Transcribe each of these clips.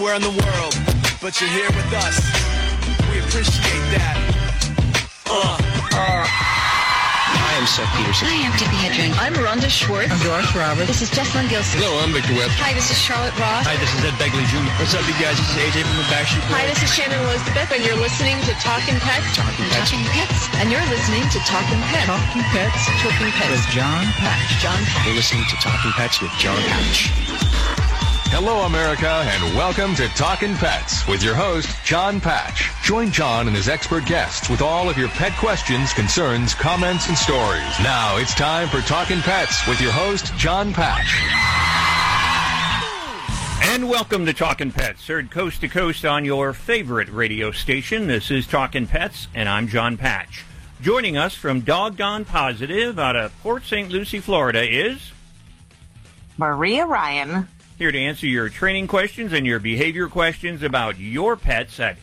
somewhere in the world, but you're here with us. We appreciate that. Hi, I'm Seth Peterson. Hi, I'm Tippi Hedren. I'm Rhonda Schwartz. I'm Doris Roberts. This is Jessalyn Gilson. Hello, I'm Victor Webb. Hi, this is Charlotte Ross. Hi, this is Ed Begley Jr. What's up, you guys? This is AJ from the Backstreet Boys. Hi, this is Shannon Elizabeth, and you're listening to Talkin' Pets. Talking Pets. Talking Pets. And you're listening to Talkin' Pets. Talking Pets. Talkin' Pets. With John Patch. John Patch. You're listening to Talking Pets with John Patch. Hello, America, and welcome to Talkin' Pets with your host, John Patch. Join John and his expert guests with all of your pet questions, concerns, comments, and stories. Now it's time for Talkin' Pets with your host, John Patch. And welcome to Talkin' Pets, heard coast to coast on your favorite radio station. This is Talkin' Pets, and I'm John Patch. Joining us from Doggone Positive out of Port St. Lucie, Florida is Maria Ryan. Here to answer your training questions and your behavior questions about your pets at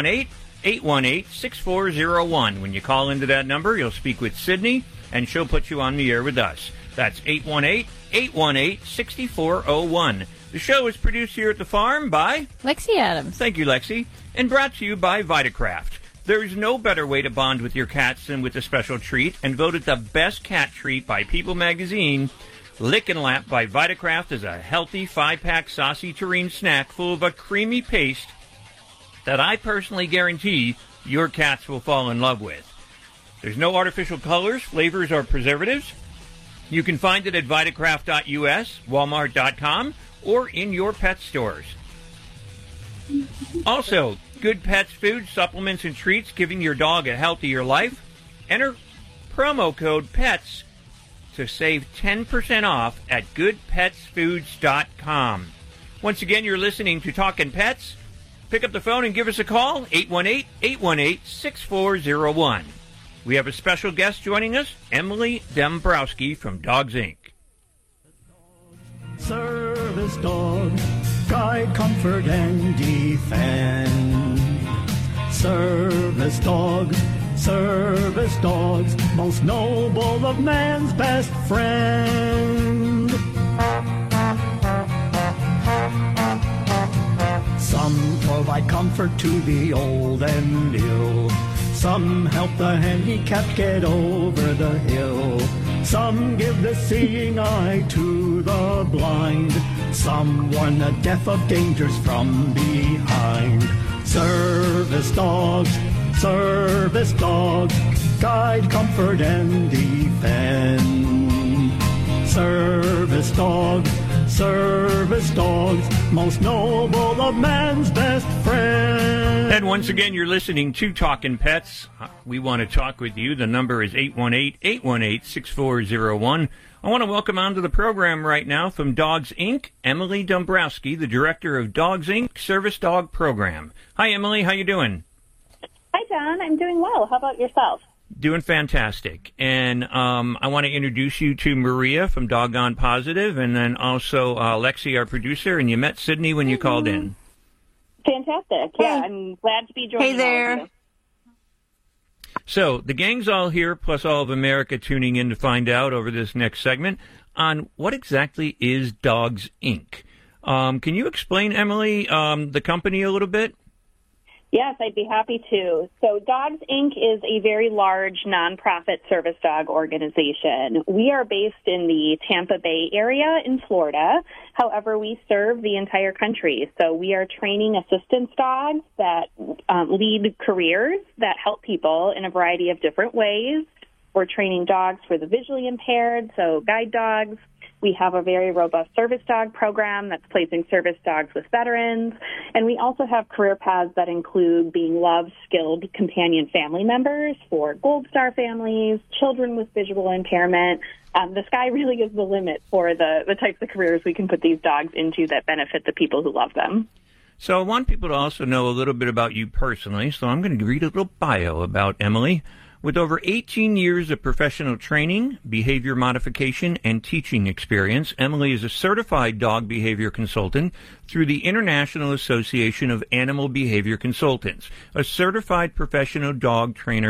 818-818-6401. When you call into that number, you'll speak with Sydney, and she'll put you on the air with us. That's 818-818-6401. The show is produced here at the farm by Lexi Adams. Thank you, Lexi. And brought to you by Vitacraft. There's no better way to bond with your cats than with a special treat, and voted the best cat treat by People Magazine. Lick and Lap by Vitacraft is a healthy 5-pack saucy terrine snack full of a creamy paste that I personally guarantee your cats will fall in love with. There's no artificial colors, flavors, or preservatives. You can find it at Vitacraft.us, Walmart.com, or in your pet stores. Also, Good Pets food, supplements, and treats, giving your dog a healthier life. Enter promo code PETS to save 10% off at goodpetsfoods.com. Once again, you're listening to Talkin' Pets. Pick up the phone and give us a call, 818-818-6401. We have a special guest joining us, Emily Dombrowski from Dogs Inc. Service dog, guide, comfort, and defend. Service dogs, most noble of man's best friend. Some provide comfort to the old and ill. Some help the handicapped get over the hill. Some give the seeing eye to the blind. Some warn the deaf of dangers from behind. Service dogs, guide, comfort, and defend. Service dogs, most noble of man's best friend. And once again, you're listening to Talkin' Pets. We want to talk with you. The number is 818-818-6401. I want to welcome onto the program right now from Dogs Inc., Emily Dombrowski, the director of Dogs Inc. Service Dog Program. Hi, Emily. How you doing? Hi, John. I'm doing well. How about yourself? Doing fantastic. And I want to introduce you to Maria from Doggone Positive, and then also Lexi, our producer. And you met Sydney when you called in. Fantastic. Yeah, I'm glad to be joining. Hey there. All of you. So the gang's all here, plus all of America tuning in to find out over this next segment on what exactly is Dogs Inc. Can you explain, Emily, the company a little bit? Yes, I'd be happy to. So Dogs Inc. is a very large nonprofit service dog organization. We are based in the Tampa Bay area in Florida. However, we serve the entire country. So we are training assistance dogs that lead careers that help people in a variety of different ways. We're training dogs for the visually impaired, so guide dogs. We have a very robust service dog program that's placing service dogs with veterans. And we also have career paths that include being loved, skilled companion family members for Gold Star families, children with visual impairment. The sky really is the limit for the types of careers we can put these dogs into that benefit the people who love them. So I want people to also know a little bit about you personally, so I'm going to read a little bio about Emily. With over 18 years of professional training, behavior modification, and teaching experience, Emily is a certified dog behavior consultant through the International Association of Animal Behavior Consultants, a certified professional dog trainer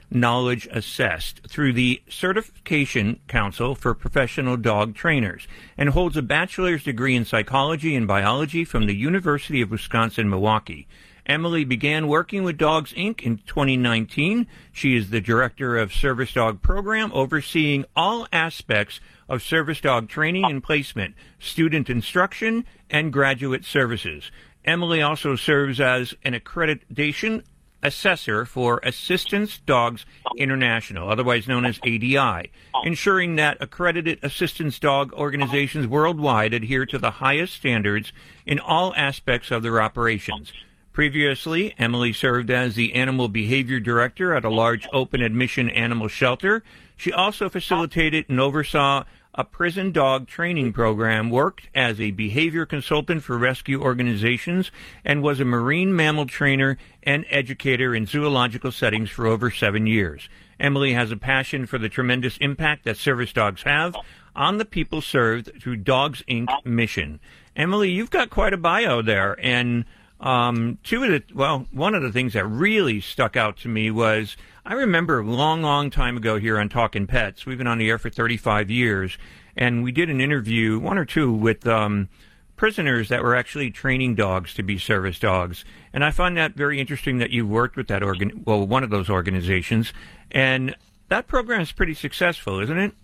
knowledge assessed through the Certification Council for Professional Dog Trainers and holds a bachelor's degree in psychology and biology from the University of Wisconsin-Milwaukee. Emily began working with Dogs, Inc. in 2019. She is the director of Service Dog Program, overseeing all aspects of service dog training and placement, student instruction, and graduate services. Emily also serves as an accreditation assessor for Assistance Dogs International, otherwise known as ADI, ensuring that accredited assistance dog organizations worldwide adhere to the highest standards in all aspects of their operations. Previously, Emily served as the Animal Behavior Director at a large open admission animal shelter. She also facilitated and oversaw a prison dog training program, worked as a behavior consultant for rescue organizations, and was a marine mammal trainer and educator in zoological settings for over 7 years. Emily has a passion for the tremendous impact that service dogs have on the people served through Dogs, Inc. mission. Emily, you've got quite a bio there, and one of the things that really stuck out to me was, I remember a long time ago here on Talkin' Pets, we've been on the air for 35 years, and we did an interview, one or two, with prisoners that were actually training dogs to be service dogs. And I find that very interesting that you worked with that one of those organizations, and that program is pretty successful, isn't it?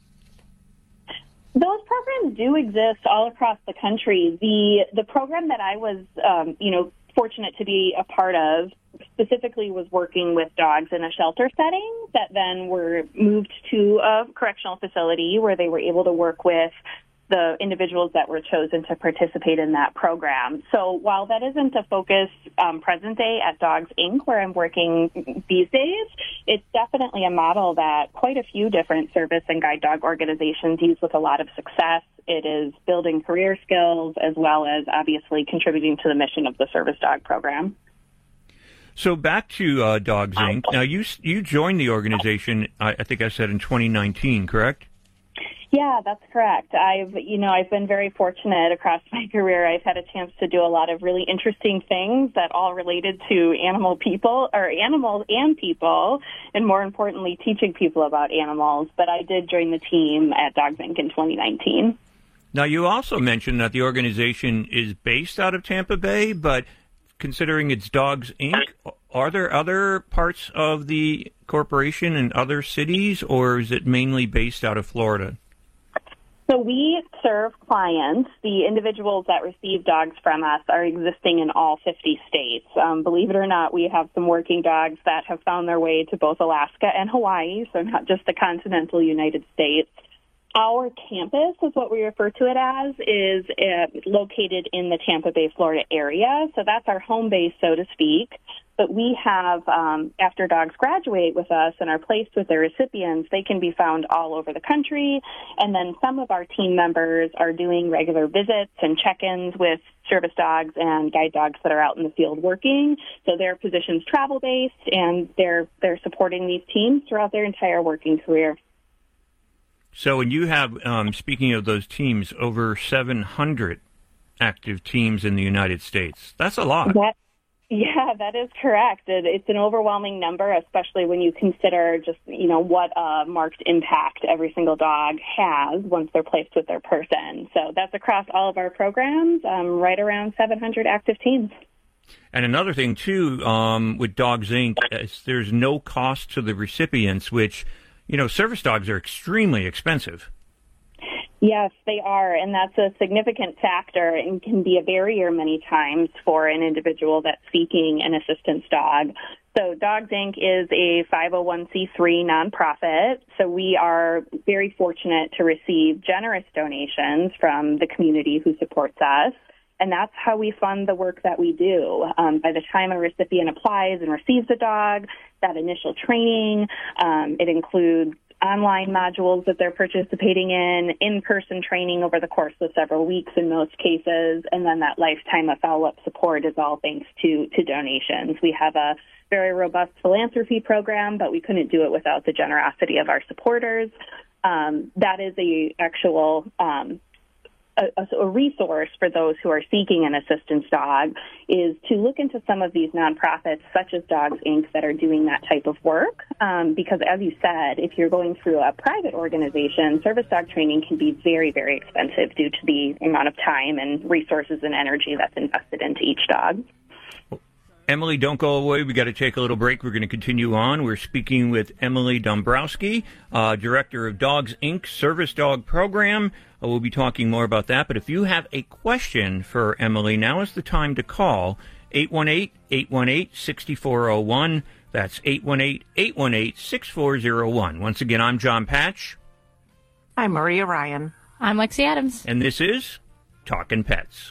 Those programs do exist all across the country. The program that I was, fortunate to be a part of specifically was working with dogs in a shelter setting that then were moved to a correctional facility where they were able to work with the individuals that were chosen to participate in that program. So while that isn't a focus present day at Dogs, Inc., where I'm working these days, it's definitely a model that quite a few different service and guide dog organizations use with a lot of success. It is building career skills as well as obviously contributing to the mission of the service dog program. So back to Dogs, Inc. Now, you joined the organization, I think I said in 2019, correct? Yeah, that's correct. I've been very fortunate across my career. I've had a chance to do a lot of really interesting things that all related to animals and people, and more importantly, teaching people about animals. But I did join the team at Dogs, Inc. in 2019. Now, you also mentioned that the organization is based out of Tampa Bay, but considering it's Dogs, Inc., are there other parts of the corporation in other cities, or is it mainly based out of Florida? So we serve clients. The individuals that receive dogs from us are existing in all 50 states. Believe it or not, we have some working dogs that have found their way to both Alaska and Hawaii, so not just the continental United States. Our campus is what we refer to it as, is located in the Tampa Bay, Florida area. So that's our home base, so to speak. But we have, after dogs graduate with us and are placed with their recipients, they can be found all over the country. And then some of our team members are doing regular visits and check-ins with service dogs and guide dogs that are out in the field working. So their position's travel-based, and they're supporting these teams throughout their entire working career. So when you have, speaking of those teams, over 700 active teams in the United States, that's a lot. Yeah, that is correct. It's an overwhelming number, especially when you consider just, what a marked impact every single dog has once they're placed with their person. So that's across all of our programs, right around 700 active teams. And another thing, too, with Dogs, Inc., is there's no cost to the recipients, which, service dogs are extremely expensive. Yes, they are, and that's a significant factor and can be a barrier many times for an individual that's seeking an assistance dog. So Dogs, Inc. is a 501c3 nonprofit, so we are very fortunate to receive generous donations from the community who supports us, and that's how we fund the work that we do. By the time a recipient applies and receives a dog, that initial training, it includes online modules that they're participating in-person training over the course of several weeks in most cases, and then that lifetime of follow-up support is all thanks to donations. We have a very robust philanthropy program, but we couldn't do it without the generosity of our supporters. That is a actual a resource for those who are seeking an assistance dog is to look into some of these nonprofits such as Dogs Inc. that are doing that type of work. Because as you said, if you're going through a private organization, service dog training can be very, very expensive due to the amount of time and resources and energy that's invested into each dog. Emily, don't go away. We got to take a little break. We're going to continue on. We're speaking with Emily Dombrowski, Director of Dogs Inc. Service Dog Program. We'll be talking more about that. But if you have a question for Emily, now is the time to call 818-818-6401. That's 818-818-6401. Once again, I'm John Patch. I'm Maria Ryan. I'm Lexi Adams. And this is Talkin' Pets.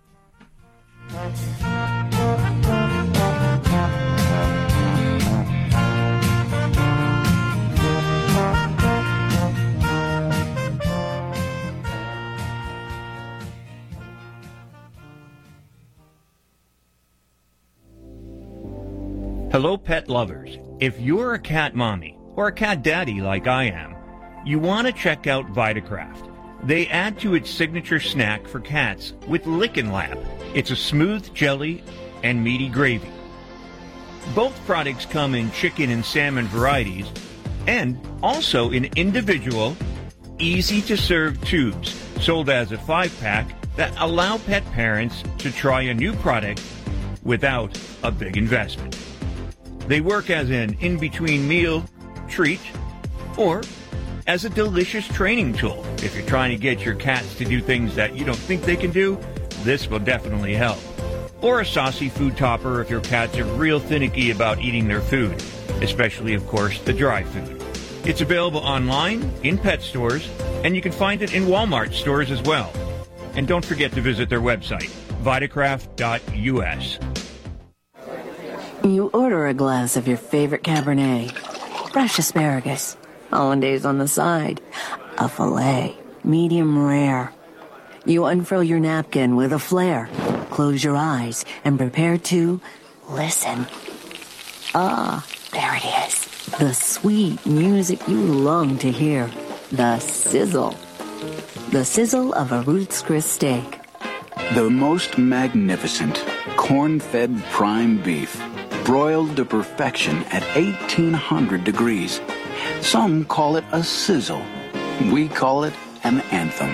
Hello, pet lovers. If you're a cat mommy or a cat daddy like I am, you want to check out Vitacraft. They add to its signature snack for cats with Lickin' Lap. It's a smooth jelly and meaty gravy. Both products come in chicken and salmon varieties and also in individual, easy-to-serve tubes sold as a 5-pack that allow pet parents to try a new product without a big investment. They work as an in-between meal treat or as a delicious training tool. If you're trying to get your cats to do things that you don't think they can do, this will definitely help. Or a saucy food topper if your cats are real finicky about eating their food, especially, of course, the dry food. It's available online, in pet stores, and you can find it in Walmart stores as well. And don't forget to visit their website, vitacraft.us. You order a glass of your favorite Cabernet, fresh asparagus, hollandaise on the side, a filet, medium rare. You unfurl your napkin with a flair, close your eyes, and prepare to listen. Ah, there it is. The sweet music you long to hear. The sizzle. The sizzle of a Ruth's Chris steak. The most magnificent corn-fed prime beef, broiled to perfection at 1800 degrees. Some call it a sizzle. We call it an anthem.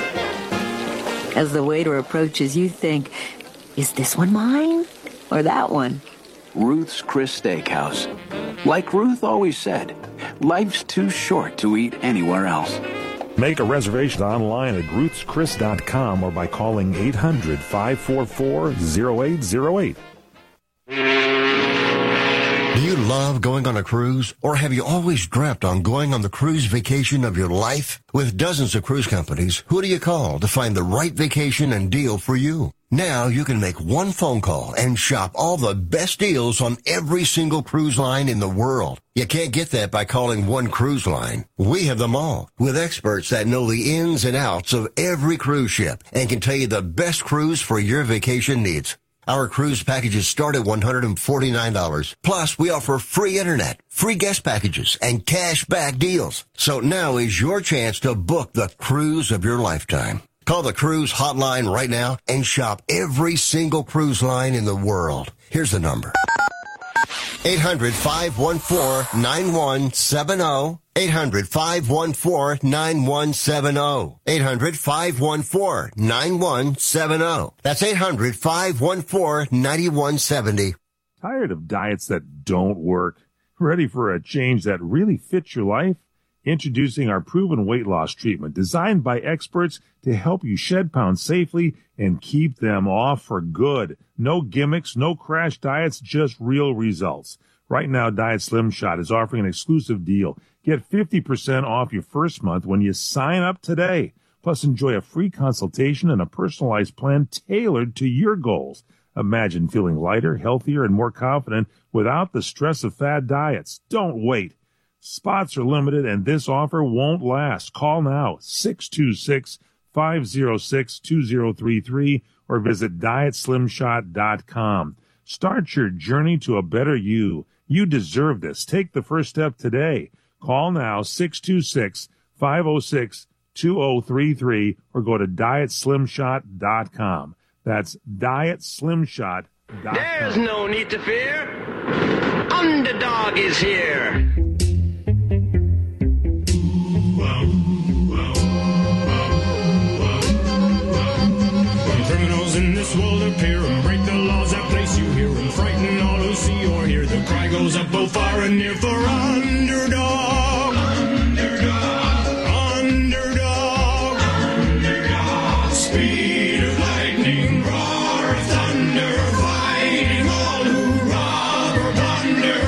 As the waiter approaches, you think, is this one mine or that one? Ruth's Chris Steakhouse. Like Ruth always said, life's too short to eat anywhere else. Make a reservation online at ruthschris.com or by calling 800-544-0808. Do you love going on a cruise, or have you always dreamt on going on the cruise vacation of your life? With dozens of cruise companies, who do you call to find the right vacation and deal for you? Now you can make one phone call and shop all the best deals on every single cruise line in the world. You can't get that by calling one cruise line. We have them all, with experts that know the ins and outs of every cruise ship and can tell you the best cruise for your vacation needs. Our cruise packages start at $149. Plus, we offer free internet, free guest packages, and cash back deals. So now is your chance to book the cruise of your lifetime. Call the cruise hotline right now and shop every single cruise line in the world. Here's the number. 800-514-9170. 800-514-9170. 800-514-9170. That's 800-514-9170. Tired of diets that don't work? Ready for a change that really fits your life? Introducing our proven weight loss treatment designed by experts to help you shed pounds safely and keep them off for good. No gimmicks, no crash diets, just real results. Right now, Diet Slim Shot is offering an exclusive deal. Get 50% off your first month when you sign up today. Plus, enjoy a free consultation and a personalized plan tailored to your goals. Imagine feeling lighter, healthier, and more confident without the stress of fad diets. Don't wait. Spots are limited, and this offer won't last. Call now, 626-506-2033, or visit DietSlimShot.com. Start your journey to a better you. You deserve this. Take the first step today. Call now, 626-506-2033. 2033 or go to dietslimshot.com. That's dietslimshot.com. There's no need to fear. Underdog is here. Criminals in this world appear and break the laws that place you here and frighten all who see or hear. The cry goes up both far and near for underdog. Underdog. Underdog. Speed of lightning, roar of thunder, fighting all who rob or plunder.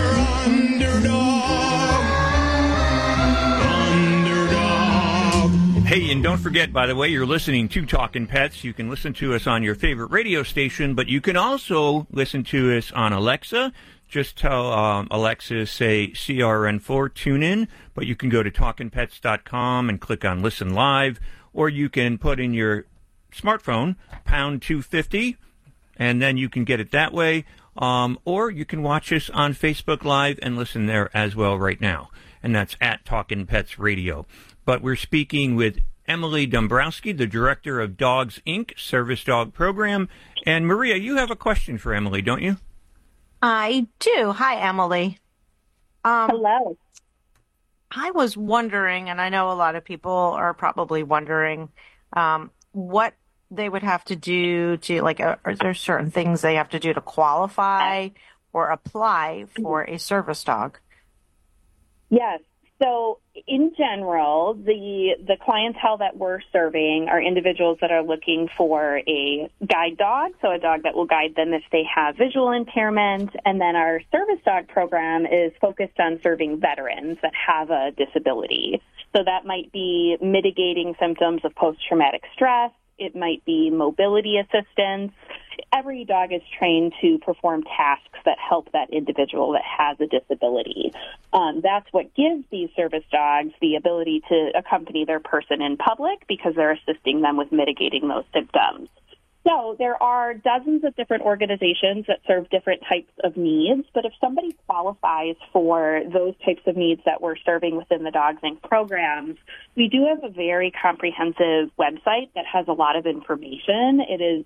Underdog. Underdog. Hey, and don't forget, by the way, you're listening to Talkin' Pets. You can listen to us on your favorite radio station, but you can also listen to us on Alexa. Just tell Alexa, say CRN4, tune in, but you can go to talkinpets.com and click on Listen Live, or you can put in your smartphone, pound 250, and then you can get it that way, or you can watch us on Facebook Live and listen there as well right now, and that's at Talkin' Pets Radio. But we're speaking with Emily Dombrowski, the director of Dogs Inc. Service Dog Program. And Maria, you have a question for Emily, don't you? I do. Hi, Emily. Hello. I was wondering, and I know a lot of people are probably wondering, what they would have to do to, like, are there certain things they have to do to qualify or apply for a service dog? Yes. So in general, the clientele that we're serving are individuals that are looking for a guide dog, so a dog that will guide them if they have visual impairment. And then our service dog program is focused on serving veterans that have a disability. So that might be mitigating symptoms of post-traumatic stress. It might be mobility assistance. Every dog is trained to perform tasks that help that individual that has a disability. That's what gives these service dogs the ability to accompany their person in public because they're assisting them with mitigating those symptoms. So there are dozens of different organizations that serve different types of needs, but if somebody qualifies for those types of needs that we're serving within the Dogs Inc. programs, we do have a very comprehensive website that has a lot of information. It is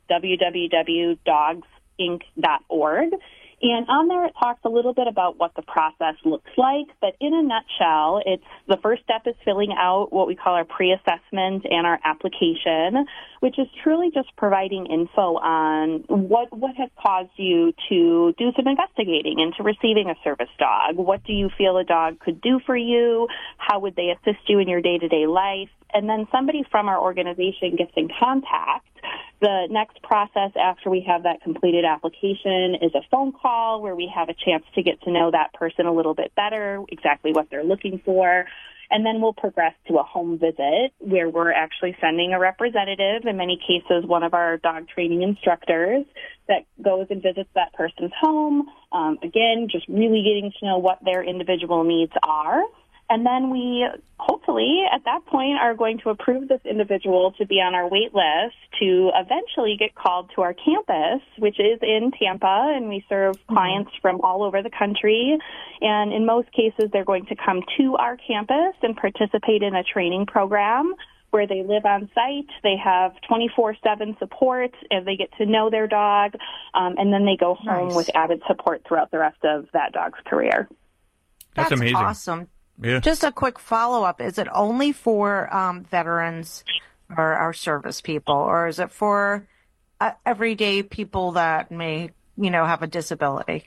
www.dogsinc.org. And on there, it talks a little bit about what the process looks like. But in a nutshell, the first step is filling out what we call our pre-assessment and our application, which is truly just providing info on what has caused you to do some investigating into receiving a service dog. What do you feel a dog could do for you? How would they assist you in your day-to-day life? And then somebody from our organization gets in contact. The next process after we have that completed application is a phone call where we have a chance to get to know that person a little bit better, exactly what they're looking for. And then we'll progress to a home visit where we're actually sending a representative, in many cases one of our dog training instructors, that goes and visits that person's home. Again, just really getting to know what their individual needs are. And then we, hopefully, at that point, are going to approve this individual to be on our wait list to eventually get called to our campus, which is in Tampa, and we serve clients from all over the country. And in most cases, they're going to come to our campus and participate in a training program where they live on site, they have 24/7 support, and they get to know their dog, and then they go home with added support throughout the rest of that dog's career. That's amazing. Awesome. Yeah. Just a quick follow-up. Is it only for veterans or our service people, or is it for everyday people that may, have a disability?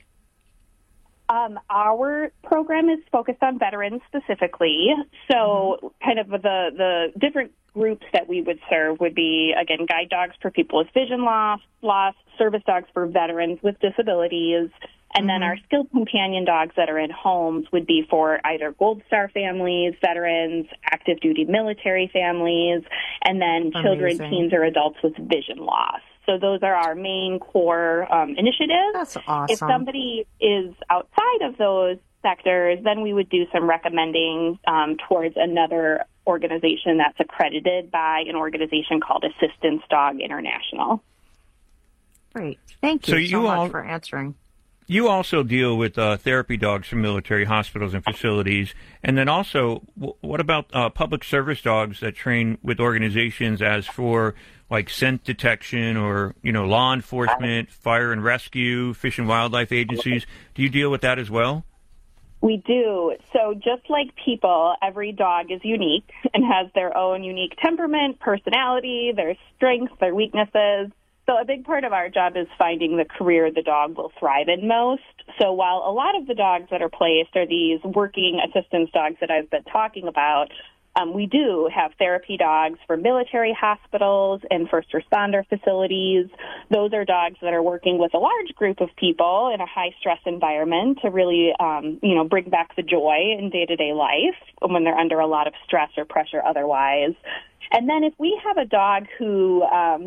Our program is focused on veterans specifically. So kind of the different groups that we would serve would be, again, guide dogs for people with vision loss, service dogs for veterans with disabilities, and then our skilled companion dogs that are in homes would be for either Gold Star families, veterans, active duty military families, and then children, teens, or adults with vision loss. So those are our main core initiatives. That's awesome. If somebody is outside of those sectors, then we would do some recommending towards another organization that's accredited by an organization called Assistance Dog International. Great. Thank you so much for answering. You also deal with therapy dogs from military hospitals and facilities. And then also, what about public service dogs that train with organizations as for like scent detection or, law enforcement, fire and rescue, fish and wildlife agencies? Do you deal with that as well? We do. So just like people, every dog is unique and has their own unique temperament, personality, their strengths, their weaknesses. So a big part of our job is finding the career the dog will thrive in most. So while a lot of the dogs that are placed are these working assistance dogs that I've been talking about, we do have therapy dogs for military hospitals and first responder facilities. Those are dogs that are working with a large group of people in a high-stress environment to really, bring back the joy in day-to-day life when they're under a lot of stress or pressure otherwise. And then if we have a dog who,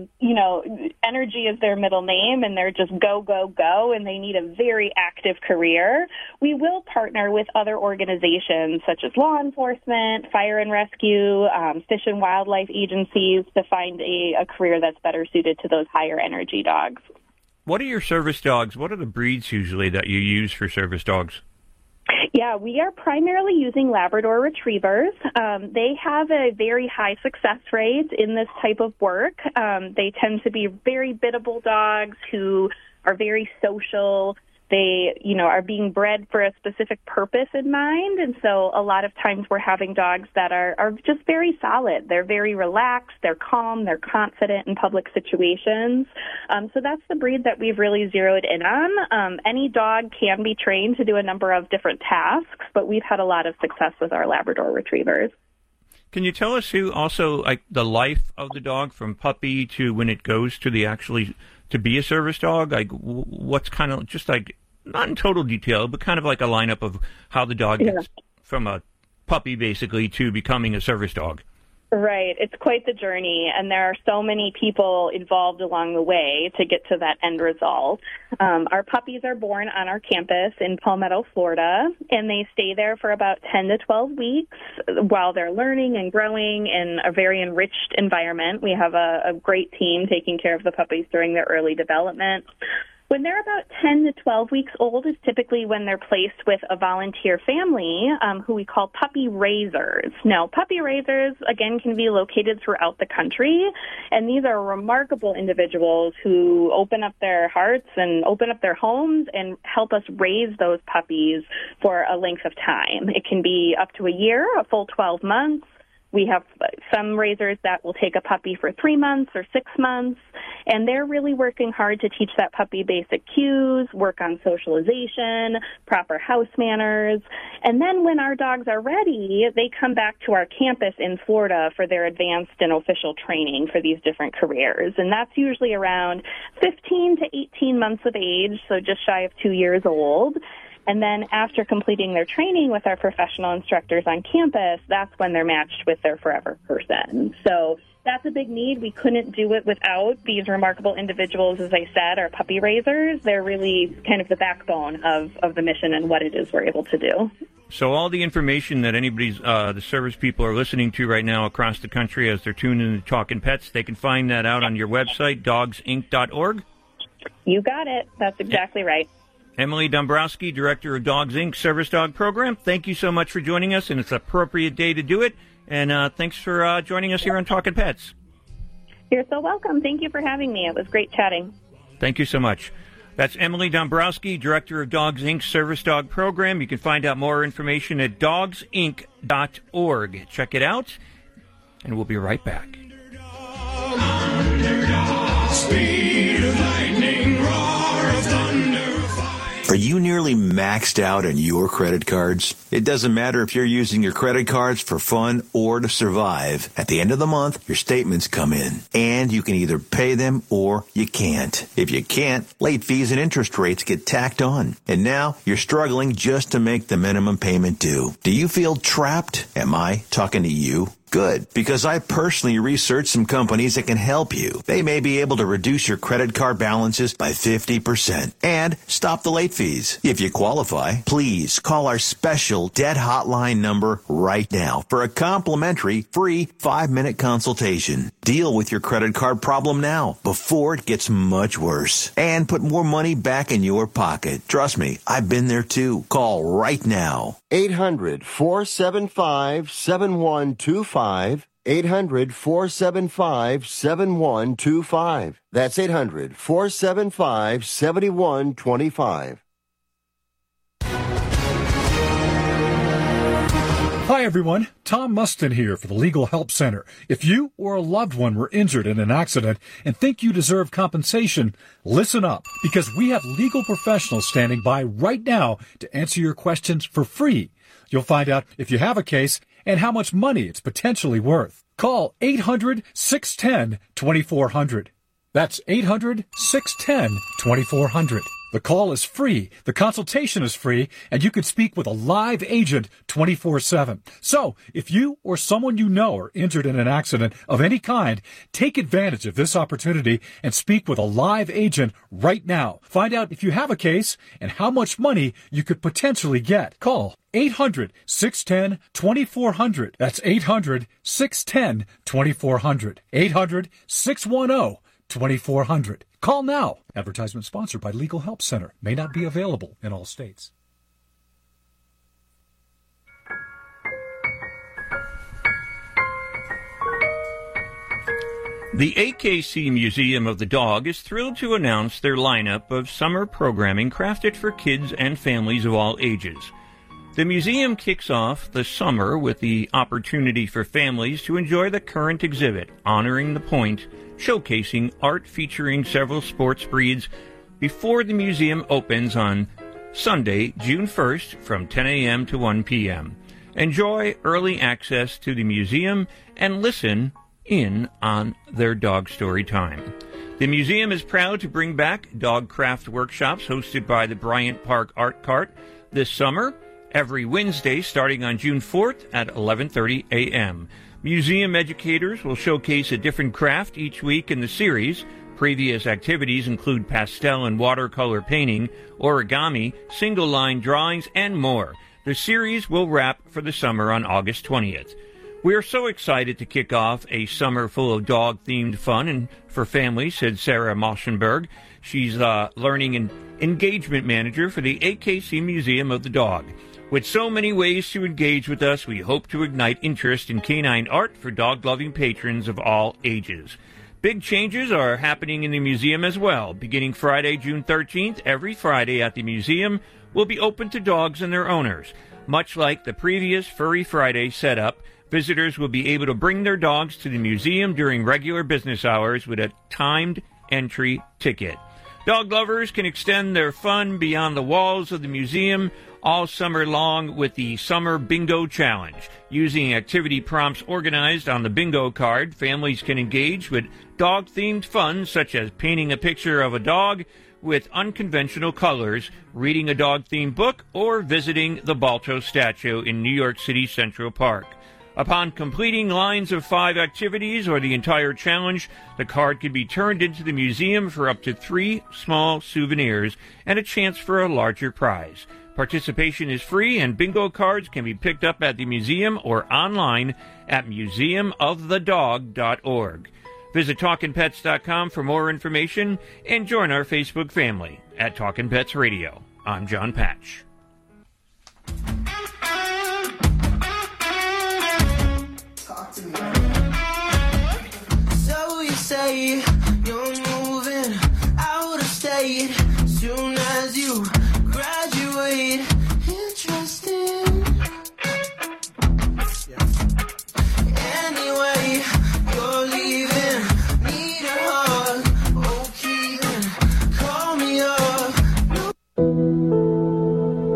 energy is their middle name and they're just go, go, go, and they need a very active career, we will partner with other organizations such as law enforcement, fire and rescue, fish and wildlife agencies to find a career that's better suited to those higher energy dogs. What are your service dogs? What are the breeds usually that you use for service dogs? Yeah, we are primarily using Labrador Retrievers. They have a very high success rate in this type of work. They tend to be very biddable dogs who are very social. They, are being bred for a specific purpose in mind. And so a lot of times we're having dogs that are just very solid. They're very relaxed. They're calm. They're confident in public situations. So that's the breed that we've really zeroed in on. Any dog can be trained to do a number of different tasks, but we've had a lot of success with our Labrador Retrievers. Can you tell us who also, like, the life of the dog from puppy to when it goes to to be a service dog? Like, what's kind of just like, not in total detail, but kind of like a lineup of how the dog gets from a puppy basically to becoming a service dog? Right. It's quite the journey, and there are so many people involved along the way to get to that end result. Our puppies are born on our campus in Palmetto, Florida, and they stay there for about 10 to 12 weeks while they're learning and growing in a very enriched environment. We have a great team taking care of the puppies during their early development. When they're about 10 to 12 weeks old is typically when they're placed with a volunteer family who we call puppy raisers. Now, puppy raisers, again, can be located throughout the country, and these are remarkable individuals who open up their hearts and open up their homes and help us raise those puppies for a length of time. It can be up to a year, a full 12 months. We have some raisers that will take a puppy for 3 months or 6 months, and they're really working hard to teach that puppy basic cues, work on socialization, proper house manners. And then when our dogs are ready, they come back to our campus in Florida for their advanced and official training for these different careers. And that's usually around 15 to 18 months of age, so just shy of 2 years old. And then after completing their training with our professional instructors on campus, that's when they're matched with their forever person. So that's a big need. We couldn't do it without these remarkable individuals, as I said, our puppy raisers. They're really kind of the backbone of the mission and what it is we're able to do. So all the information that anybody's, the service people are listening to right now across the country as they're tuning in to Talkin' Pets, they can find that out on your website, dogsinc.org? You got it. That's exactly right. Emily Dombrowski, Director of Dogs Inc. Service Dog Program, thank you so much for joining us, and it's an appropriate day to do it. And thanks for joining us here on Talkin' Pets. You're so welcome. Thank you for having me. It was great chatting. Thank you so much. That's Emily Dombrowski, Director of Dogs Inc. Service Dog Program. You can find out more information at dogsinc.org. Check it out, and we'll be right back. Speed of lightning, roar of thunder. Are you nearly maxed out on your credit cards? It doesn't matter if you're using your credit cards for fun or to survive. At the end of the month, your statements come in, and you can either pay them or you can't. If you can't, late fees and interest rates get tacked on. And now you're struggling just to make the minimum payment due. Do you feel trapped? Am I talking to you? Good, because I personally researched some companies that can help you. They may be able to reduce your credit card balances by 50% and stop the late fees. If you qualify, please call our special debt hotline number right now for a complimentary free 5-minute consultation. Deal with your credit card problem now before it gets much worse and put more money back in your pocket. Trust me, I've been there too. Call right now. 800-475-7125. 800-475-7125. That's 800-475-7125. Hi, everyone. Tom Mustin here for the Legal Help Center. If you or a loved one were injured in an accident and think you deserve compensation, listen up, because we have legal professionals standing by right now to answer your questions for free. You'll find out if you have a case and how much money it's potentially worth. Call 800-610-2400. That's 800-610-2400. The call is free, the consultation is free, and you can speak with a live agent 24/7. So, if you or someone you know are injured in an accident of any kind, take advantage of this opportunity and speak with a live agent right now. Find out if you have a case and how much money you could potentially get. Call 800-610-2400. That's 800-610-2400. 800-610-2400. Call now. Advertisement sponsored by Legal Help Center. May not be available in all states. The AKC Museum of the Dog is thrilled to announce their lineup of summer programming crafted for kids and families of all ages. The museum kicks off the summer with the opportunity for families to enjoy the current exhibit, Honoring the Point, showcasing art featuring several sports breeds before the museum opens on Sunday, June 1st from 10 a.m. to 1 p.m. Enjoy early access to the museum and listen in on their dog story time. The museum is proud to bring back dog craft workshops hosted by the Bryant Park Art Cart this summer, every Wednesday starting on June 4th at 11:30 a.m. Museum educators will showcase a different craft each week in the series. Previous activities include pastel and watercolor painting, origami, single-line drawings, and more. The series will wrap for the summer on August 20th. We are so excited to kick off a summer full of dog-themed fun and for families, said Sarah Moschenberg. She's learning and engagement manager for the AKC Museum of the Dog. With so many ways to engage with us, we hope to ignite interest in canine art for dog-loving patrons of all ages. Big changes are happening in the museum as well. Beginning Friday, June 13th, every Friday at the museum will be open to dogs and their owners. Much like the previous Furry Friday setup, visitors will be able to bring their dogs to the museum during regular business hours with a timed entry ticket. Dog lovers can extend their fun beyond the walls of the museum all summer long with the Summer Bingo Challenge. Using activity prompts organized on the bingo card, families can engage with dog-themed fun such as painting a picture of a dog with unconventional colors, reading a dog-themed book, or visiting the Balto statue in New York City Central Park. Upon completing lines of 5 activities or the entire challenge, the card can be turned into the museum for up to 3 small souvenirs and a chance for a larger prize. Participation is free, and bingo cards can be picked up at the museum or online at museumofthedog.org. Visit TalkinPets.com for more information and join our Facebook family at Talkin' Pets Radio. I'm John Patch. So you say you're moving out of state soon as you graduate. Interesting. Anyway, you're leaving. Need a hug. Okay, then call me up.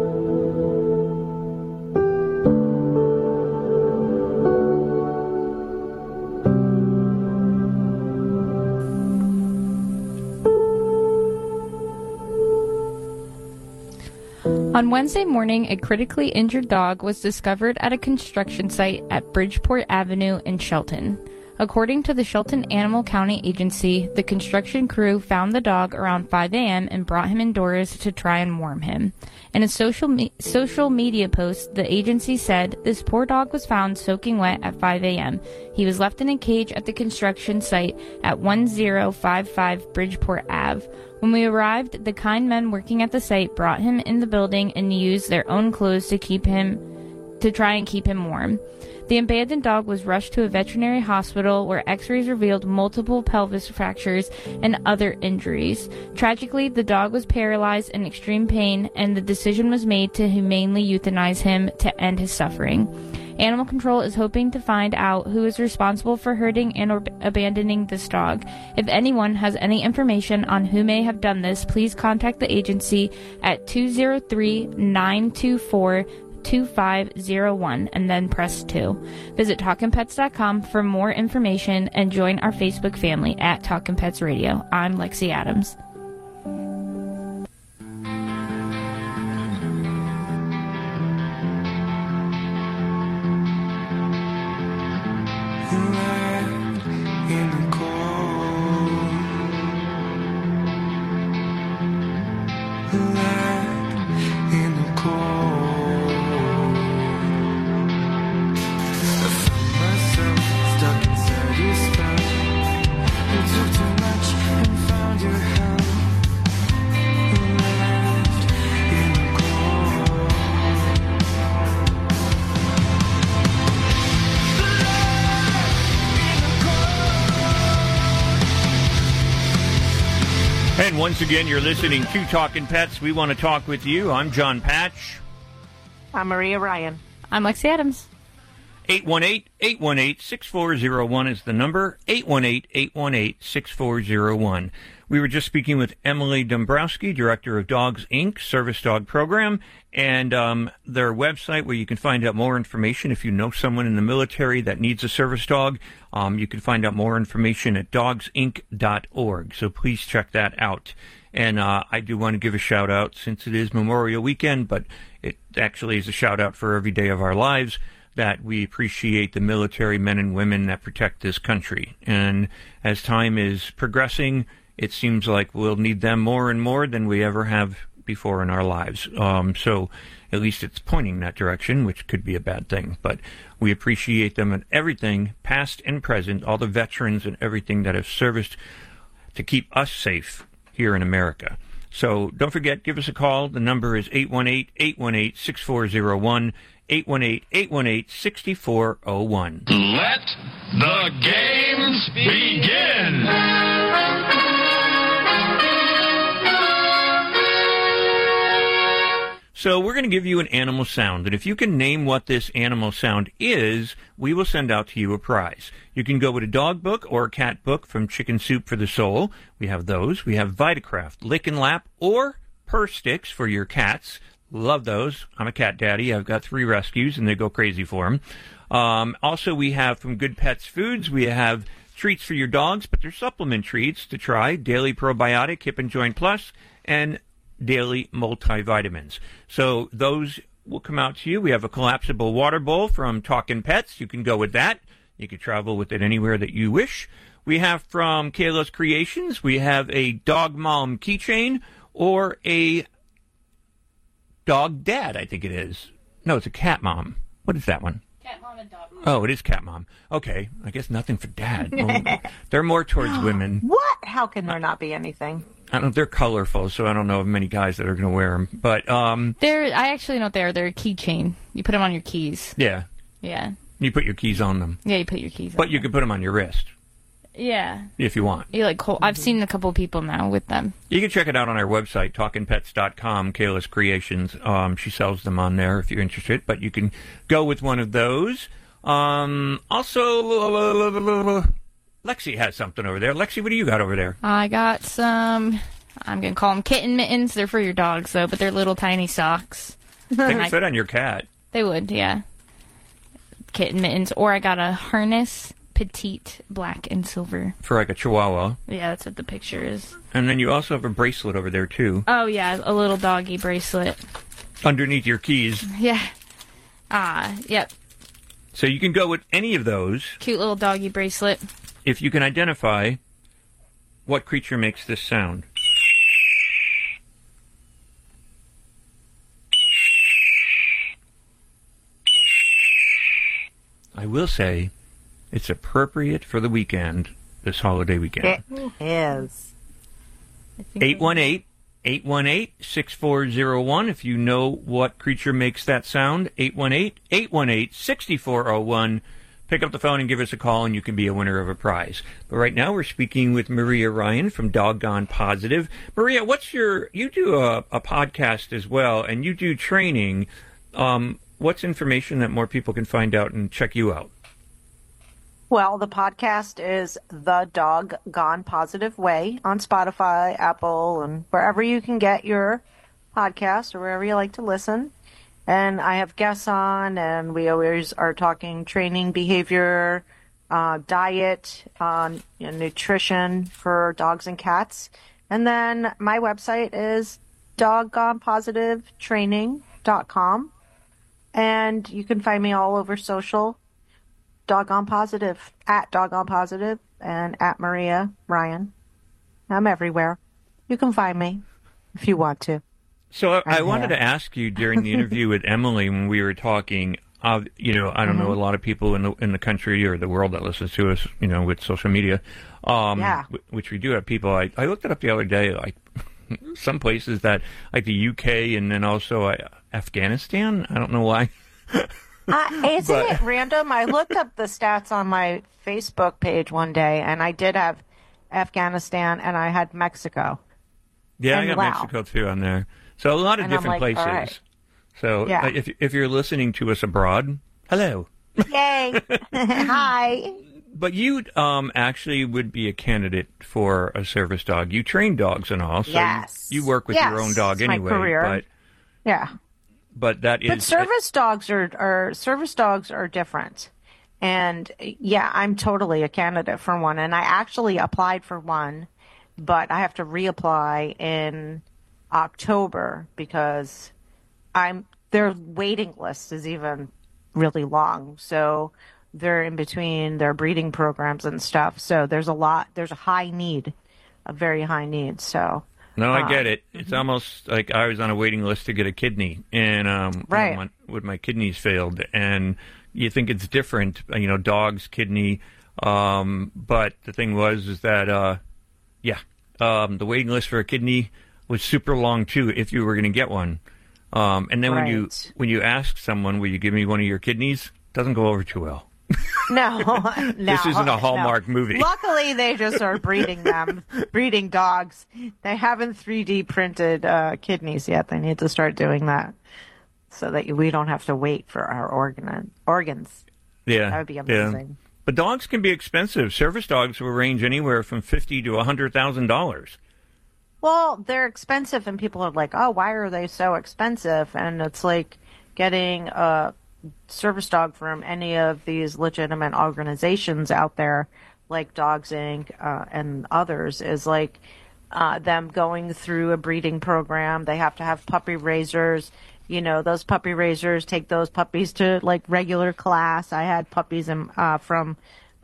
On Wednesday morning, a critically injured dog was discovered at a construction site at Bridgeport Avenue in Shelton. According to the Shelton Animal County Agency, the construction crew found the dog around 5 a.m. and brought him indoors to try and warm him. In a social media post, the agency said, "This poor dog was found soaking wet at 5 a.m. He was left in a cage at the construction site at 1055 Bridgeport Ave. When we arrived, the kind men working at the site brought him in the building and used their own clothes to try and keep him warm. The abandoned dog was rushed to a veterinary hospital where x-rays revealed multiple pelvis fractures and other injuries. Tragically, the dog was paralyzed in extreme pain, and the decision was made to humanely euthanize him to end his suffering. Animal Control is hoping to find out who is responsible for hurting and or abandoning this dog. If anyone has any information on who may have done this, please contact the agency at 203-924-2501 and then press 2. Visit TalkinPets.com for more information and join our Facebook family at Talkin' Pets Radio. I'm Lexi Adams. And once again, you're listening to Talkin' Pets. We want to talk with you. I'm John Patch. I'm Maria Ryan. I'm Lexi Adams. 818-818-6401 is the number. 818-818-6401. We were just speaking with Emily Dombrowski, Director of Dogs, Inc., Service Dog Program, and their website where you can find out more information. If you know someone in the military that needs a service dog, you can find out more information at dogsinc.org. So please check that out. And I do want to give a shout-out, since it is Memorial Weekend, but it actually is a shout-out for every day of our lives, that we appreciate the military men and women that protect this country. And as time is progressing, it seems like we'll need them more and more than we ever have before in our lives. So at least it's pointing that direction, which could be a bad thing. But we appreciate them and everything, past and present, all the veterans and everything that have serviced to keep us safe here in America. So don't forget, give us a call. The number is 818-818-6401, 818-818-6401. Let the games begin! So we're going to give you an animal sound, and if you can name what this animal sound is, we will send out to you a prize. You can go with a dog book or a cat book from Chicken Soup for the Soul. We have those. We have Vitacraft, Lick and Lap, or Purr Sticks for your cats. Love those. I'm a cat daddy. I've got 3 rescues, and they go crazy for them. Also, we have from Good Pets Foods, we have treats for your dogs, but they're supplement treats to try. Daily Probiotic, Hip and Joint Plus, and daily multivitamins. So those will come out to you. We have a collapsible water bowl from Talkin' Pets. You can go with that. You can travel with it anywhere that you wish. We have from Kayla's Creations, we have a Dog Mom keychain or a Dog Dad, I think it is. No, it's a Cat Mom. What is that one? Cat Mom and Dog Mom. Oh, it is Cat Mom. Okay, I guess nothing for Dad. Well, they're more towards women. What? How can there not be anything? I don't. They're colorful, so I don't know of many guys that are going to wear them. But I actually know what they are. They're a keychain. You put them on your keys. Yeah. Yeah. You put your keys on them. Yeah, you put your keys on But you can put them on your wrist. Yeah. If you want. You I've seen a couple of people now with them. You can check it out on our website, talkinpets.com, Kayla's Creations. She sells them on there if you're interested, but you can go with one of those. Also, Lexi has something over there. Lexi, what do you got over there? I got some, I'm going to call them kitten mittens. They're for your dogs, though, but they're little tiny socks. They would fit on your cat. They would, yeah. Kitten mittens. Or I got a harness, petite, black and silver. For like a chihuahua. Yeah, that's what the picture is. And then you also have a bracelet over there, too. Oh, yeah, a little doggy bracelet. underneath your keys. Yeah. Yep. So you can go with any of those. Cute little doggy bracelet. If you can identify what creature makes this sound. I will say it's appropriate for the weekend, this holiday weekend. It is. 818-818-6401. If you know what creature makes that sound, 818-818-6401. Pick up the phone and give us a call, and you can be a winner of a prize. But right now we're speaking with Maria Ryan from Doggone Positive. Maria, you do a podcast as well, and you do training. What's information that more people can find out and check you out? Well, the podcast is The Doggone Positive Way on Spotify, Apple, and wherever you can get your podcast or wherever you like to listen. And I have guests on, and we always are talking training, behavior, diet, nutrition for dogs and cats. And then my website is doggonepositivetraining.com. And you can find me all over social. Doggone Positive, at Doggone Positive, and at Maria Ryan. I'm everywhere. You can find me if you want to. So I wanted to ask you during the interview with Emily when we were talking. I don't know a lot of people in the country or the world that listens to us, with social media. Which we do have people. I looked it up the other day. Like some places that, like the UK, and then also Afghanistan. I don't know why. Isn't it random? I looked up the stats on my Facebook page one day, and I did have Afghanistan, and I had Mexico. Yeah, I got Mexico too on there. So a lot of different places. Right. So if you're listening to us abroad, hello. Yay. Hi. But you actually would be a candidate for a service dog. You train dogs and all, so yes. you work with your own dog anyway. My career. But service dogs are different. And I'm totally a candidate for one. And I actually applied for one, but I have to reapply in October because their waiting list is even really long. So they're in between their breeding programs and stuff. So there's a very high need. So. No, I get it. It's almost like I was on a waiting list to get a kidney, and when my kidneys failed, and you think it's different, dog's kidney, but the thing is that the waiting list for a kidney was super long too if you were going to get one, and then when you ask someone, will you give me one of your kidneys, it doesn't go over too well. No. This isn't a Hallmark movie. Luckily, they just are breeding dogs. They haven't 3D printed kidneys yet. They need to start doing that so that we don't have to wait for our organs. Yeah. That would be amazing. Yeah. But dogs can be expensive. Service dogs will range anywhere from $50,000 to $100,000. Well, they're expensive, and people are like, oh, why are they so expensive? And it's like getting a service dog from any of these legitimate organizations out there like Dogs Inc. And others is like them going through a breeding program. They have to have puppy raisers. Those puppy raisers take those puppies to like regular class. I had puppies from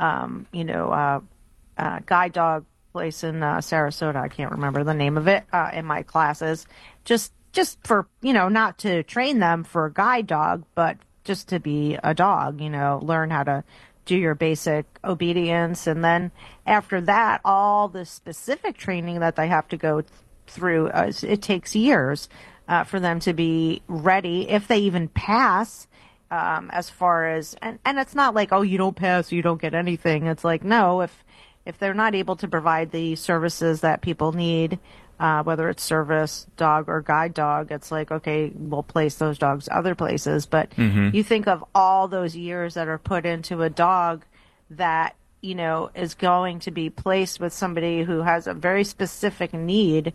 guide dog place in Sarasota. I can't remember the name of it in my classes. Just for, not to train them for a guide dog, but just to be a dog, learn how to do your basic obedience. And then after that, all the specific training that they have to go through, it takes years for them to be ready, if they even pass, as far as, and it's not like, oh, you don't pass, you don't get anything. It's like, no, if they're not able to provide the services that people need, whether it's service dog or guide dog, it's like, okay, we'll place those dogs other places. But you think of all those years that are put into a dog that, is going to be placed with somebody who has a very specific need.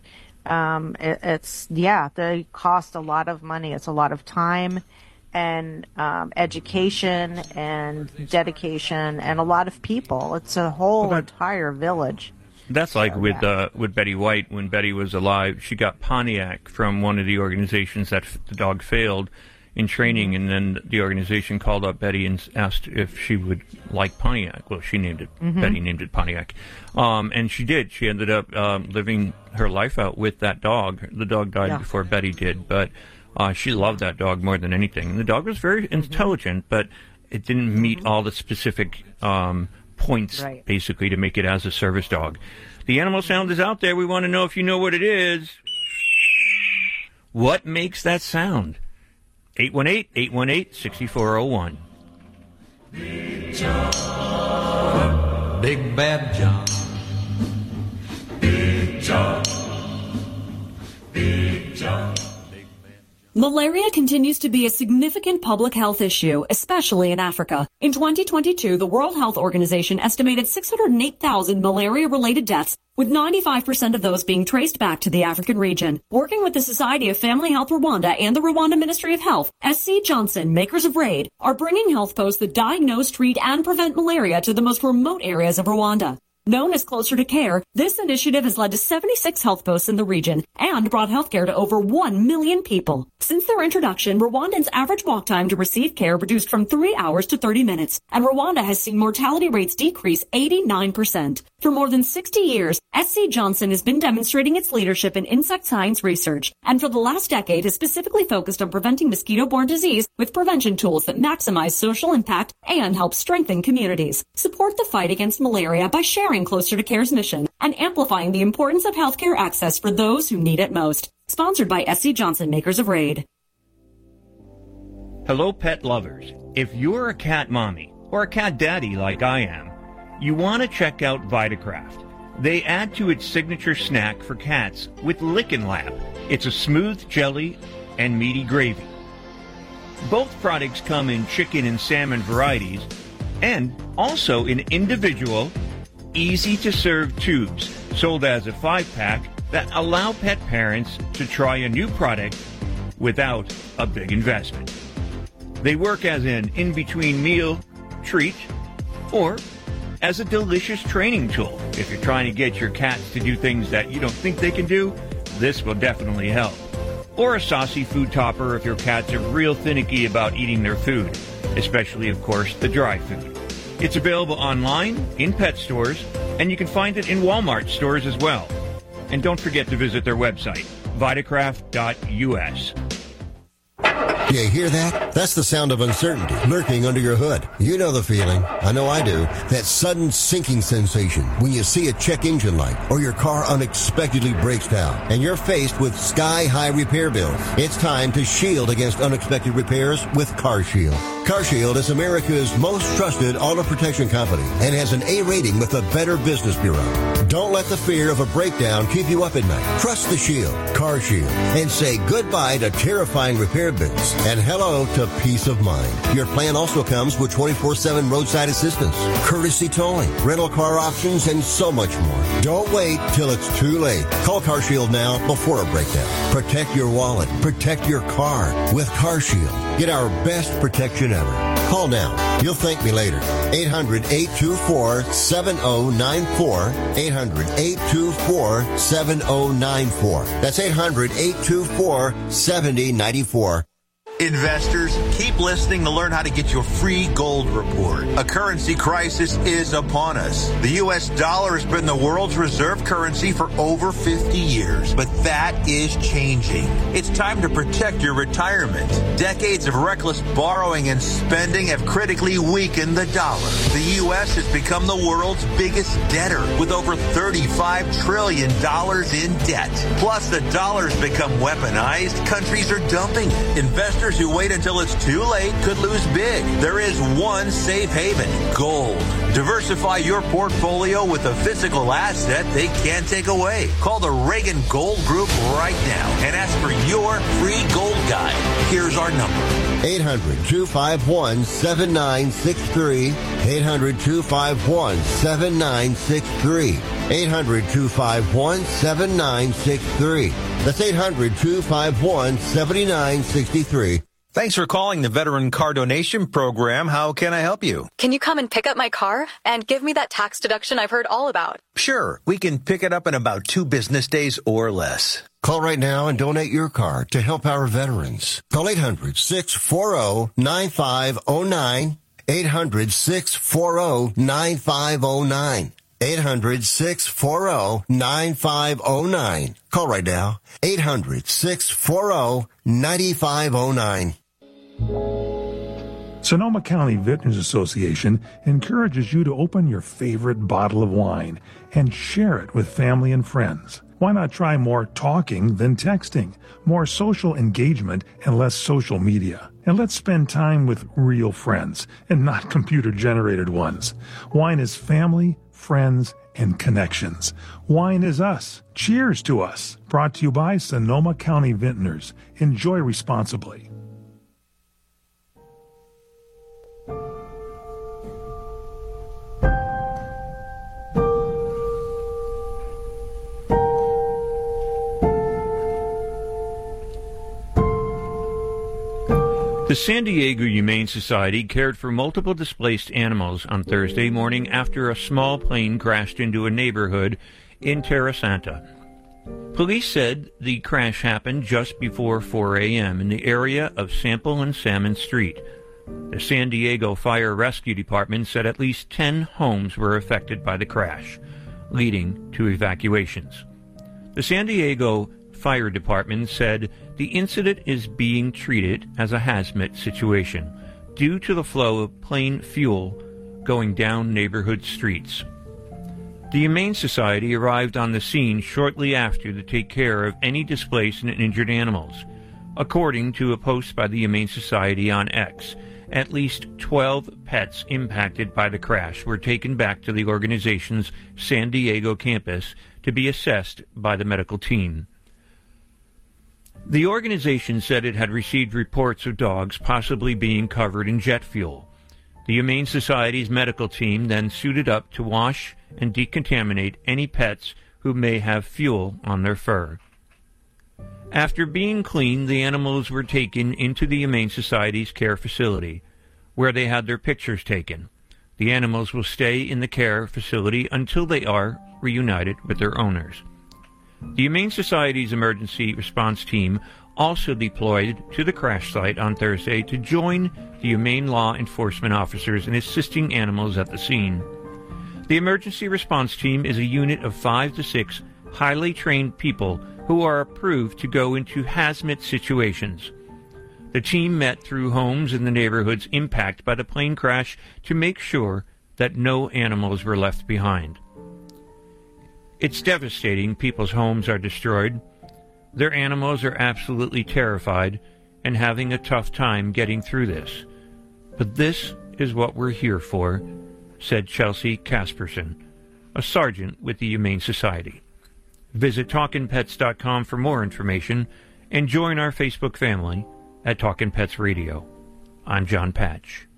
They cost a lot of money. It's a lot of time and education and dedication and a lot of people. It's a whole entire village. That's like with Betty White. When Betty was alive, she got Pontiac from one of the organizations that the dog failed in training, and then the organization called up Betty and asked if she would like Pontiac. Well, she named it. Betty named it Pontiac, and she did. She ended up living her life out with that dog. The dog died before Betty did, but she loved that dog more than anything. And the dog was very intelligent, but it didn't meet all the specific points, basically, to make it as a service dog. The animal sound is out there. We want to know if you know what it is. What makes that sound? 818-818-6401. Big John. Big Bad John. Big John. Big John. Malaria continues to be a significant public health issue, especially in Africa. In 2022, the World Health Organization estimated 608,000 malaria-related deaths, with 95% of those being traced back to the African region. Working with the Society of Family Health Rwanda and the Rwanda Ministry of Health, SC Johnson, makers of RAID, are bringing health posts that diagnose, treat, and prevent malaria to the most remote areas of Rwanda. Known as Closer to Care, this initiative has led to 76 health posts in the region and brought healthcare to over 1 million people. Since their introduction, Rwandans' average walk time to receive care reduced from 3 hours to 30 minutes, and Rwanda has seen mortality rates decrease 89%. For more than 60 years, SC Johnson has been demonstrating its leadership in insect science research, and for the last decade has specifically focused on preventing mosquito-borne disease with prevention tools that maximize social impact and help strengthen communities. Support the fight against malaria by sharing Closer to Care's mission and amplifying the importance of healthcare access for those who need it most. Sponsored by SC Johnson, makers of RAID. Hello, pet lovers. If you're a cat mommy or a cat daddy like I am, you want to check out Vitacraft. They add to its signature snack for cats with Lickin' Lap. It's a smooth jelly and meaty gravy. Both products come in chicken and salmon varieties and also in individual, easy-to-serve tubes sold as a 5-pack that allow pet parents to try a new product without a big investment. They work as an in-between meal treat or as a delicious training tool. If you're trying to get your cats to do things that you don't think they can do, this will definitely help. Or a saucy food topper if your cats are real finicky about eating their food, especially, of course, the dry food. It's available online, in pet stores, and you can find it in Walmart stores as well. And don't forget to visit their website, vitacraft.us. You hear that? That's the sound of uncertainty lurking under your hood. You know the feeling. I know I do. That sudden sinking sensation when you see a check engine light or your car unexpectedly breaks down and you're faced with sky-high repair bills. It's time to shield against unexpected repairs with CarShield. CarShield is America's most trusted auto protection company and has an A rating with the Better Business Bureau. Don't let the fear of a breakdown keep you up at night. Trust the Shield, CarShield, and say goodbye to terrifying repair bills and hello to peace of mind. Your plan also comes with 24/7 roadside assistance, courtesy towing, rental car options, and so much more. Don't wait till it's too late. Call CarShield now before a breakdown. Protect your wallet. Protect your car with CarShield. Get our best protection ever. Call now. You'll thank me later. 800-824-7094. 800-824-7094. That's 800-824-7094. Investors, keep listening to learn how to get your free gold report. A currency crisis is upon us. The U.S. dollar has been the world's reserve currency for over 50 years, but that is changing. It's time to protect your retirement. Decades of reckless borrowing and spending have critically weakened the dollar. The U.S. has become the world's biggest debtor with over $35 trillion in debt. Plus, the dollar's become weaponized. Countries are dumping it. Investors who wait until it's too late could lose big. There is one safe haven, gold. Diversify your portfolio with a physical asset they can't take away. Call the Reagan Gold Group right now and ask for your free gold guide. Here's our number. 800-251-7963. 800-251-7963. 800-251-7963. That's 800-251-7963. Thanks for calling the Veteran Car Donation Program. How can I help you? Can you come and pick up my car and give me that tax deduction I've heard all about? Sure. We can pick it up in about 2 business days or less. Call right now and donate your car to help our veterans. Call 800-640-9509. 800-640-9509. 800-640-9509. Call right now. 800-640-9509. Sonoma County Vintners Association encourages you to open your favorite bottle of wine and share it with family and friends. Why not try more talking than texting, more social engagement and less social media? And let's spend time with real friends and not computer-generated ones. Wine is family, friends, and connections. Wine is us. Cheers to us. Brought to you by Sonoma County Vintners. Enjoy responsibly. The San Diego Humane Society cared for multiple displaced animals on Thursday morning after a small plane crashed into a neighborhood in Terra Santa. Police said the crash happened just before 4 a.m. in the area of Sample and Salmon Street. The San Diego Fire Rescue Department said at least 10 homes were affected by the crash, leading to evacuations. The San Diego Fire Department said the incident is being treated as a hazmat situation due to the flow of plane fuel going down neighborhood streets. The Humane Society arrived on the scene shortly after to take care of any displaced and injured animals. According to a post by the Humane Society on X, at least 12 pets impacted by the crash were taken back to the organization's San Diego campus to be assessed by the medical team. The organization said it had received reports of dogs possibly being covered in jet fuel. The Humane Society's medical team then suited up to wash and decontaminate any pets who may have fuel on their fur. After being cleaned, the animals were taken into the Humane Society's care facility, where they had their pictures taken. The animals will stay in the care facility until they are reunited with their owners. The Humane Society's emergency response team also deployed to the crash site on Thursday to join the humane law enforcement officers in assisting animals at the scene. The emergency response team is a unit of 5 to 6 highly trained people who are approved to go into hazmat situations. The team met through homes in the neighborhoods impacted by the plane crash to make sure that no animals were left behind. It's devastating. People's homes are destroyed. Their animals are absolutely terrified and having a tough time getting through this. But this is what we're here for, said Chelsea Casperson, a sergeant with the Humane Society. Visit TalkinPets.com for more information and join our Facebook family at Talkin' Pets Radio. I'm John Patch.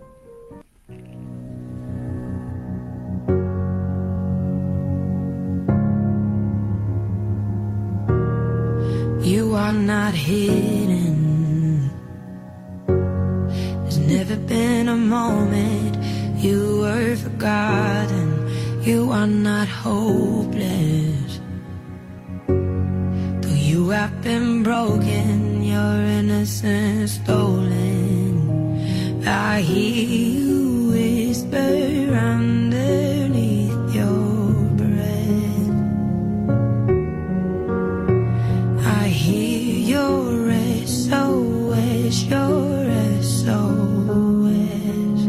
You are not hidden. There's never been a moment you were forgotten. You are not hopeless. Though you have been broken, your innocence stolen. I hear you whisper underneath your breath. I hear your SOS, your SOS.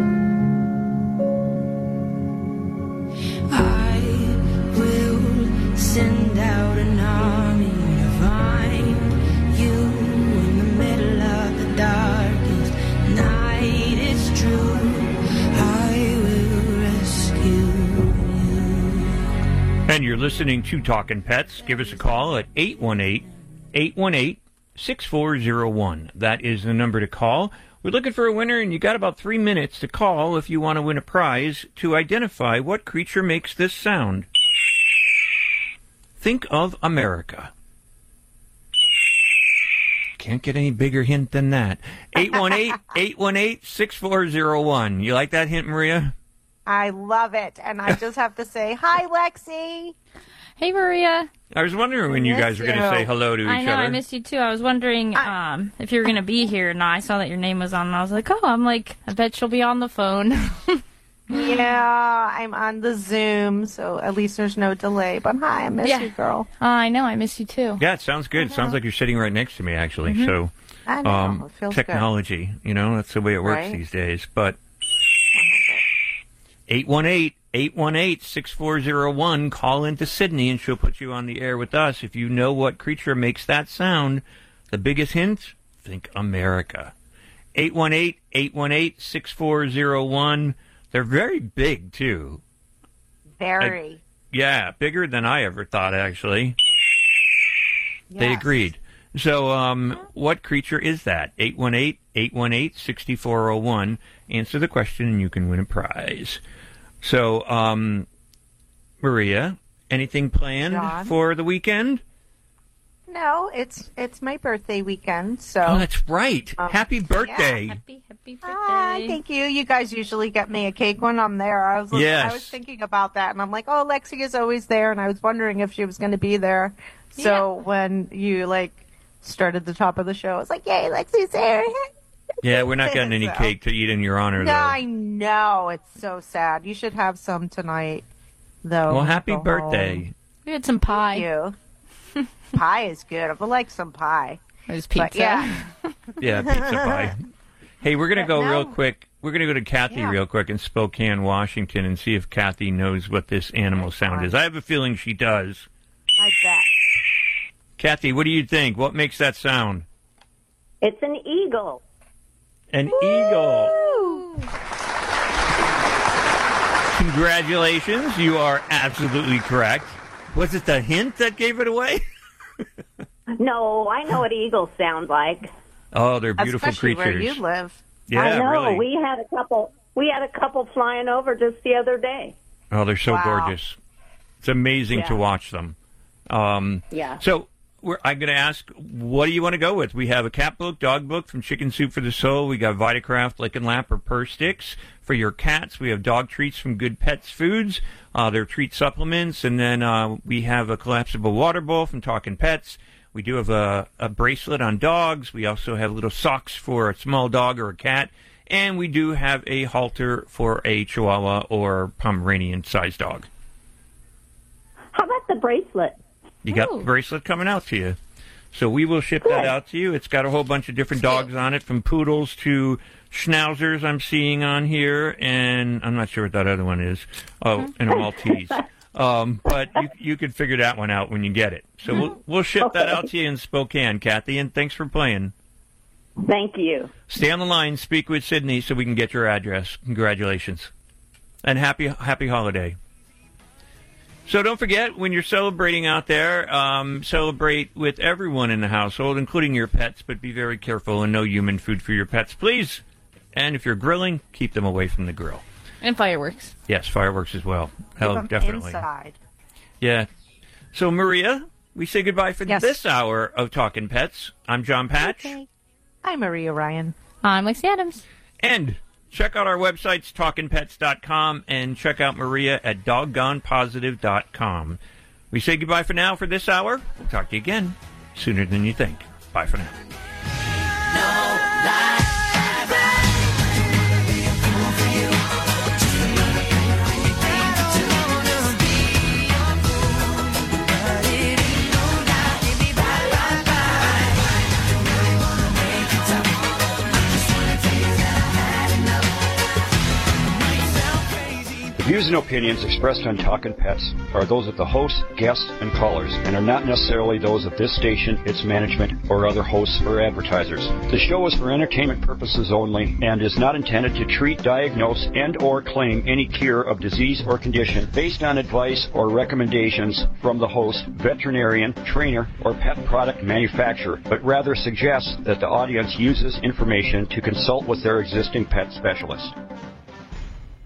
I will send out an army to find you in the middle of the darkest night. It's true, I will rescue you. And you're listening to Talkin' Pets. Give us a call at 818-818-6401. That is the number to call. We're looking for a winner, and you got about 3 minutes to call if you want to win a prize to identify what creature makes this sound. Think of America. can't get any bigger hint than that. 818-818-6401. You like that hint, Maria? I love it. And I just have to say, hi, Lexi. Hey, Maria. I was wondering when you guys were going to say hello to each other. I know, I missed you too. I was wondering if you were going to be here. And I saw that your name was on, and I was like, I bet she'll be on the phone. Yeah, I'm on the Zoom, so at least there's no delay. But hi, I miss you, girl. I know, I miss you too. Yeah, it sounds good. It sounds like you're sitting right next to me, actually. Mhm. So, I know. It feels technology, that's the way it works Right? these days. But 818-818-6401, call into Sydney, and she'll put you on the air with us. If you know what creature makes that sound, the biggest hint, think America. 818-818-6401. They're very big, too. Very. Yeah, bigger than I ever thought, actually. They agreed. So, what creature is that? 818-818-6401. Answer the question, and you can win a prize. So, Maria, anything planned John? for the weekend? No, it's my birthday weekend, so. Oh, that's right. Happy birthday. Yeah. Happy birthday. Thank you. You guys usually get me a cake when I'm there. I was thinking about that, and I'm like, oh, Lexi is always there, and I was wondering if she was going to be there. So when you, started the top of the show, I was like, yay, Lexi's there. Yeah, we're not getting any cake to eat in your honor, No, though. I know. It's so sad. You should have some tonight, though. Well, happy Go birthday. home. We had some pie. Thank you. Pie is good. I would like some pie. There's pizza. But yeah. Yeah, pizza pie. Hey, we're going to go No. real quick. We're going to go to Kathy real quick in Spokane, Washington, and see if Kathy knows what this animal sound is. I have a feeling she does. I bet. Kathy, what do you think? What makes that sound? It's an eagle. An eagle. Congratulations. You are absolutely correct. Was it the hint that gave it away? No, I know what eagles sound like. Oh, they're beautiful Especially creatures. where you live. Yeah, I know. really. We had a couple flying over just the other day. Oh, they're so Wow. gorgeous. It's amazing to Yeah. watch them. Yeah. So I'm going to ask, what do you want to go with? We have a cat book, dog book from Chicken Soup for the Soul. We got Vitacraft, Lick and Lap, or Purr Sticks. For your cats, we have dog treats from Good Pets Foods. They're treat supplements. And then we have a collapsible water bowl from Talkin' Pets. We do have a bracelet on dogs. We also have little socks for a small dog or a cat. And we do have a halter for a Chihuahua or Pomeranian-sized dog. How about the bracelet? You got the bracelet coming out to you. So we will ship that out to you. It's got a whole bunch of different dogs on it, from poodles to schnauzers I'm seeing on here, and I'm not sure what that other one is. Oh, and a Maltese. But you can figure that one out when you get it. So we'll ship that out to you in Spokane, Kathy, and thanks for playing. Thank you. Stay on the line, speak with Sydney so we can get your address. Congratulations. And happy holiday. So don't forget, when you're celebrating out there, celebrate with everyone in the household, including your pets, but be very careful and no human food for your pets, please. And if you're grilling, keep them away from the grill. And fireworks. Yes, fireworks as well. Hell, Keep 'em definitely. Inside. Yeah. So, Maria, we say goodbye for this hour of Talkin' Pets. I'm John Patch. Okay. I'm Maria Ryan. I'm Lexi Adams. And check out our websites, talkinpets.com, and check out Maria at doggonepositive.com. We say goodbye for now for this hour. We'll talk to you again sooner than you think. Bye for now. The views and opinions expressed on Talkin' Pets are those of the host, guests, and callers, and are not necessarily those of this station, its management, or other hosts or advertisers. The show is for entertainment purposes only and is not intended to treat, diagnose, and or claim any cure of disease or condition based on advice or recommendations from the host, veterinarian, trainer, or pet product manufacturer, but rather suggests that the audience uses information to consult with their existing pet specialist.